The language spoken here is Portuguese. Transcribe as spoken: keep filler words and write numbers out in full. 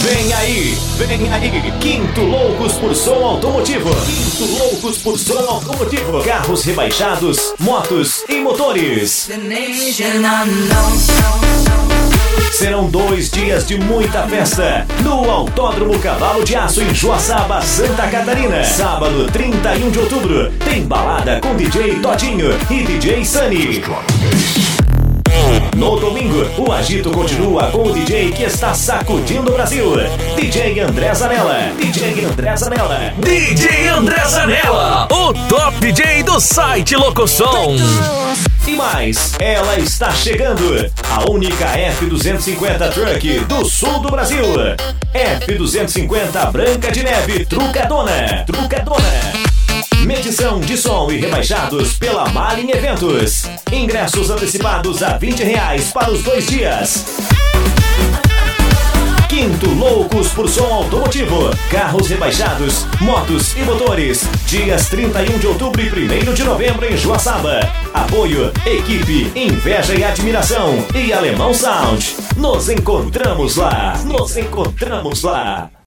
Vem aí, vem aí, Quinto Loucos por Som Automotivo. Quinto Loucos por Som Automotivo. Carros rebaixados, motos e motores. Serão dois dias de muita festa no Autódromo Cavalo de Aço em Joaçaba, Santa Catarina. Sábado, trinta e um de outubro, tem balada com D J Todinho e D J Sunny. No domingo, o agito continua com o D J que está sacudindo o Brasil, D J André Zanella. D J André Zanella. D J André Zanella, o top D J do site Locosom. E mais, ela está chegando, a única F duzentos e cinquenta Truck do sul do Brasil. F duzentos e cinquenta Branca de Neve Trucadona. Trucadona. Medição de som e rebaixados pela Malin Eventos. Ingressos antecipados a vinte reais para os dois dias. Quinto Loucos por Som Automotivo. Carros rebaixados, motos e motores. Dias trinta e um de outubro e primeiro de novembro em Joaçaba. Apoio, equipe, inveja e admiração e Alemão Sound. Nos encontramos lá. Nos encontramos lá.